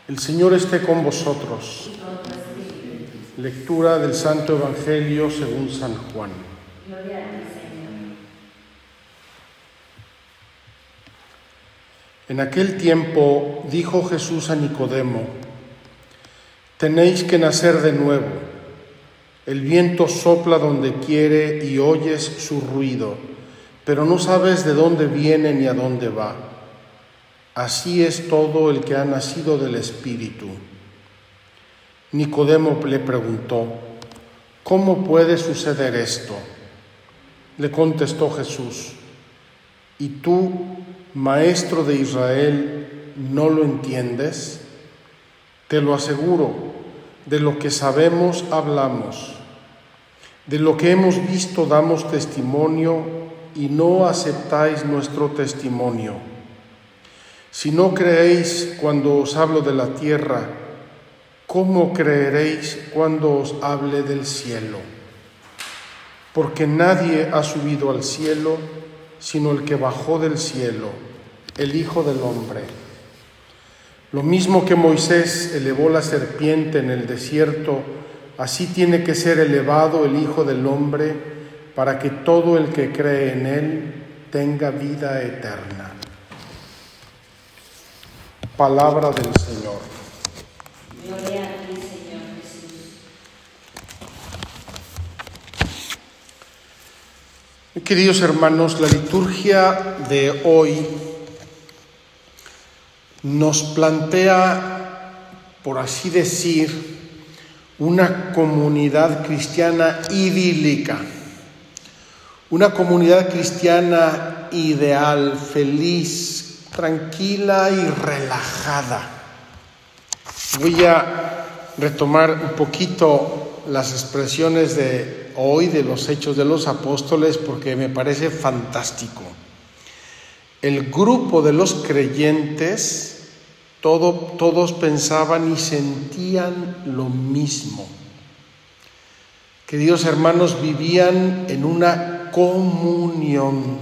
El Señor esté con vosotros. Lectura del Santo Evangelio según San Juan. Gloria a ti, Señor. En aquel tiempo dijo Jesús a Nicodemo: tenéis que nacer de nuevo. El viento sopla donde quiere y oyes su ruido, pero no sabes de dónde viene ni a dónde va. Así es todo el que ha nacido del Espíritu. Nicodemo le preguntó: ¿cómo puede suceder esto? Le contestó Jesús: ¿y tú, maestro de Israel, no lo entiendes? Te lo aseguro, de lo que sabemos hablamos, de lo que hemos visto damos testimonio y no aceptáis nuestro testimonio. Si no creéis cuando os hablo de la tierra, ¿cómo creeréis cuando os hable del cielo? Porque nadie ha subido al cielo sino el que bajó del cielo, el Hijo del Hombre. Lo mismo que Moisés elevó la serpiente en el desierto, así tiene que ser elevado el Hijo del Hombre, para que todo el que cree en él tenga vida eterna. Palabra del Señor. Gloria a ti, Señor Jesús. Queridos hermanos, la liturgia de hoy nos plantea, por así decir, una comunidad cristiana idílica, una comunidad cristiana ideal, feliz, tranquila y relajada. Voy a retomar un poquito las expresiones de hoy de los Hechos de los Apóstoles porque me parece fantástico. El grupo de los creyentes, todos pensaban y sentían lo mismo. Queridos hermanos, vivían en una comunión,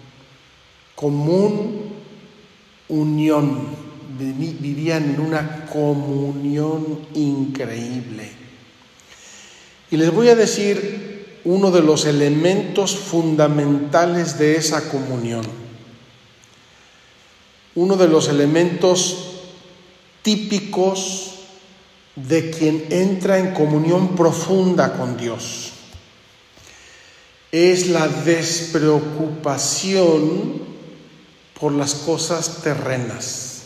vivían en una comunión increíble. Y les voy a decir uno de los elementos fundamentales de esa comunión. Uno de los elementos típicos de quien entra en comunión profunda con Dios es la despreocupación por las cosas terrenas.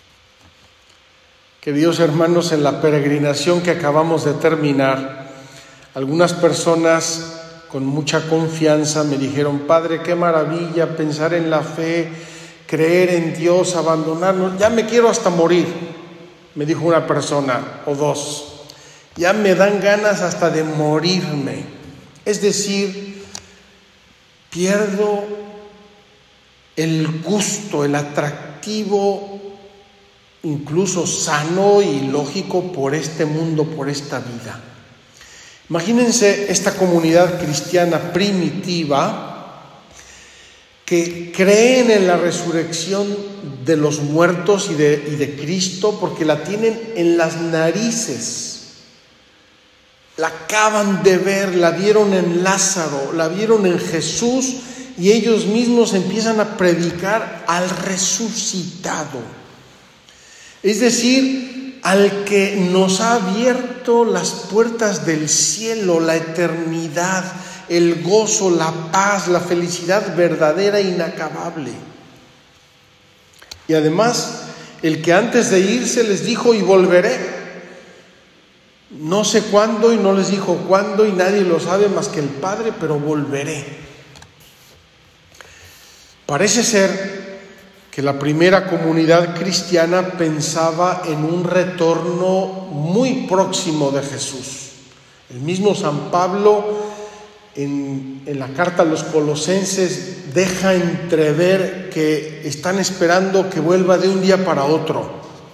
Queridos hermanos, en la peregrinación que acabamos de terminar, algunas personas con mucha confianza me dijeron: Padre, qué maravilla pensar en la fe, creer en Dios, abandonarnos. Ya me quiero hasta morir, me dijo una persona o dos. Ya me dan ganas hasta de morirme. Es decir, pierdo el gusto, el atractivo, incluso sano y lógico por este mundo, por esta vida. Imagínense esta comunidad cristiana primitiva que creen en la resurrección de los muertos y de Cristo porque la tienen en las narices. La acaban de ver, la vieron en Lázaro, la vieron en Jesús y ellos mismos empiezan a predicar al resucitado. Es decir, al que nos ha abierto las puertas del cielo, la eternidad, el gozo, la paz, la felicidad verdadera e inacabable. Y además, el que antes de irse les dijo: y volveré. No sé cuándo y no les dijo cuándo y nadie lo sabe más que el Padre, pero volveré. Parece ser que la primera comunidad cristiana pensaba en un retorno muy próximo de Jesús. El mismo San Pablo en la carta a los Colosenses deja entrever que están esperando que vuelva de un día para otro.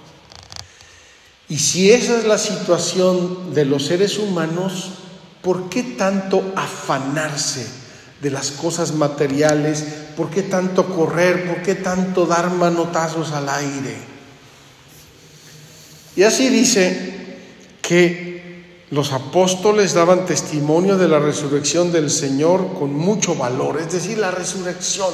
Y si esa es la situación de los seres humanos, ¿por qué tanto afanarse de las cosas materiales? ¿Por qué tanto correr? ¿Por qué tanto dar manotazos al aire? Y así dice que los apóstoles daban testimonio de la resurrección del Señor con mucho valor, es decir, la resurrección.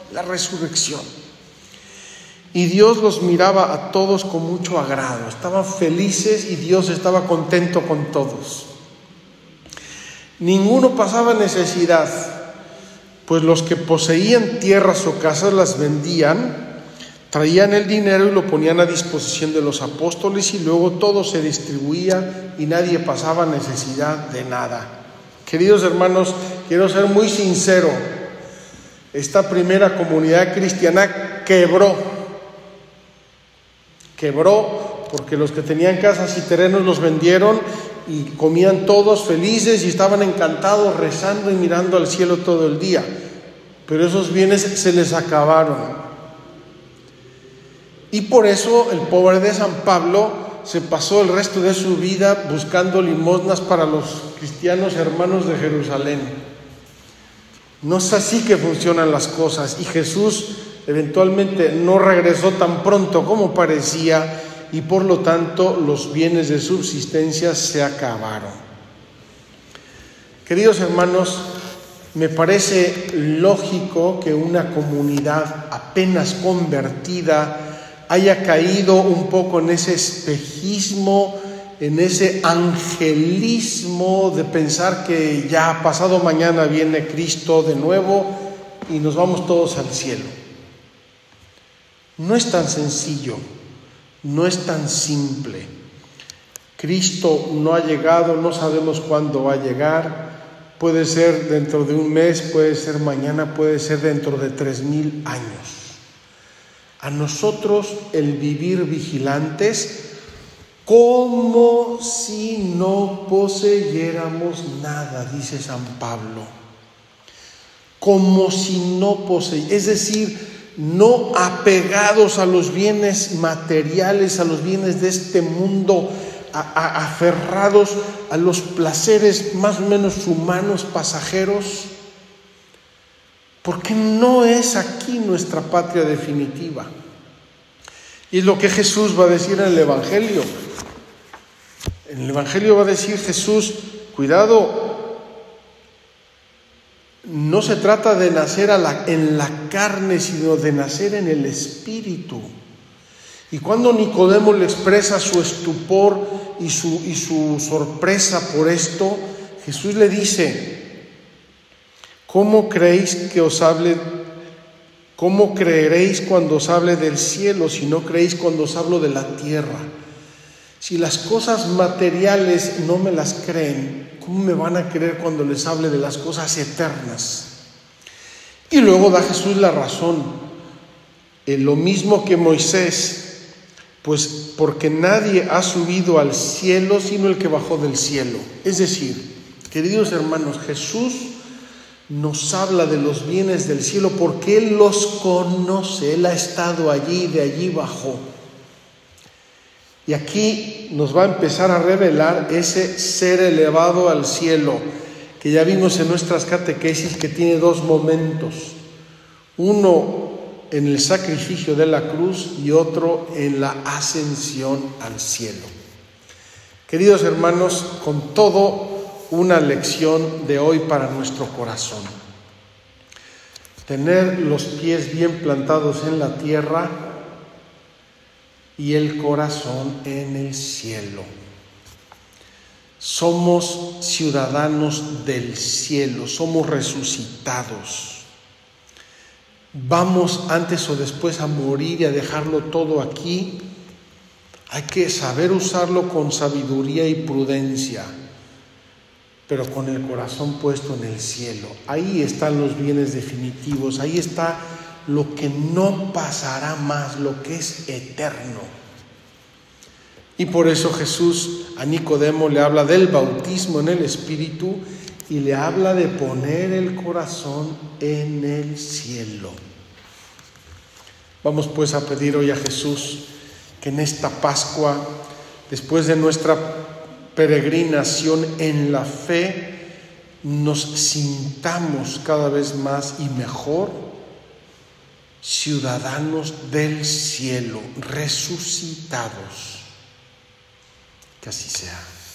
Y Dios los miraba a todos con mucho agrado, estaban felices y Dios estaba contento con todos. Ninguno pasaba necesidad, pues los que poseían tierras o casas las vendían, traían el dinero y lo ponían a disposición de los apóstoles y luego todo se distribuía y nadie pasaba necesidad de nada. Queridos hermanos, quiero ser muy sincero, esta primera comunidad cristiana quebró porque los que tenían casas y terrenos los vendieron y comían todos felices y estaban encantados rezando y mirando al cielo todo el día, pero esos bienes se les acabaron. Y por eso el pobre de San Pablo se pasó el resto de su vida buscando limosnas para los cristianos hermanos de Jerusalén. No es así que funcionan las cosas, y Jesús eventualmente no regresó tan pronto como parecía, y por lo tanto los bienes de subsistencia se acabaron. Queridos hermanos, me parece lógico que una comunidad apenas convertida haya caído un poco en ese espejismo, en ese angelismo de pensar que ya pasado mañana viene Cristo de nuevo y nos vamos todos al cielo. No es tan sencillo, no es tan simple. Cristo no ha llegado, no sabemos cuándo va a llegar. Puede ser dentro de un mes, puede ser mañana, puede ser dentro de 3000 años. A nosotros el vivir vigilantes como si no poseyéramos nada, dice San Pablo. Como si no poseyéramos, es decir, no apegados a los bienes materiales, a los bienes de este mundo, aferrados a los placeres más o menos humanos, pasajeros, porque no es aquí nuestra patria definitiva. Y es lo que Jesús va a decir en el Evangelio. En el Evangelio va a decir Jesús, cuidado, no se trata de nacer en la carne, sino de nacer en el Espíritu. Y cuando Nicodemo le expresa su estupor y su sorpresa por esto, Jesús le dice, ¿cómo creeréis cuando os hable del cielo si no creéis cuando os hablo de la tierra? Si las cosas materiales no me las creen, ¿cómo me van a creer cuando les hable de las cosas eternas? Y luego da Jesús la razón, lo mismo que Moisés, pues porque nadie ha subido al cielo sino el que bajó del cielo. Es decir, queridos hermanos, Jesús nos habla de los bienes del cielo porque Él los conoce, Él ha estado allí, de allí bajó. Y aquí nos va a empezar a revelar ese ser elevado al cielo, que ya vimos en nuestras catequesis que tiene dos momentos. Uno en el sacrificio de la cruz y otro en la ascensión al cielo. Queridos hermanos, con todo, una lección de hoy para nuestro corazón. Tener los pies bien plantados en la tierra y el corazón en el cielo. Somos ciudadanos del cielo, somos resucitados. Vamos antes o después a morir y a dejarlo todo aquí. Hay que saber usarlo con sabiduría y prudencia, pero con el corazón puesto en el cielo. Ahí están los bienes definitivos, ahí está lo que no pasará más, lo que es eterno. Y por eso Jesús a Nicodemo le habla del bautismo en el Espíritu y le habla de poner el corazón en el cielo. Vamos pues a pedir hoy a Jesús que en esta Pascua, después de nuestra peregrinación en la fe, nos sintamos cada vez más y mejor ciudadanos del cielo, resucitados. Que así sea.